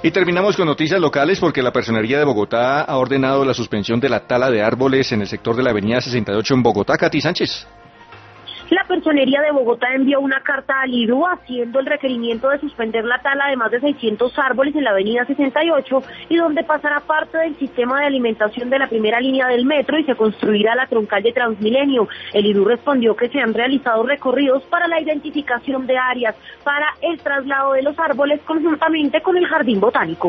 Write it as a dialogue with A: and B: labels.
A: Y terminamos con noticias locales porque la Personería de Bogotá ha ordenado la suspensión de la tala de árboles en el sector de la avenida 68 en Bogotá. Katy Sánchez.
B: La Personería de Bogotá envió una carta al IDU haciendo el requerimiento de suspender la tala de más de 600 árboles en la avenida 68 y donde pasará parte del sistema de alimentación de la primera línea del metro y se construirá la troncal de Transmilenio. El IDU respondió que se han realizado recorridos para la identificación de áreas para el traslado de los árboles conjuntamente con el Jardín Botánico.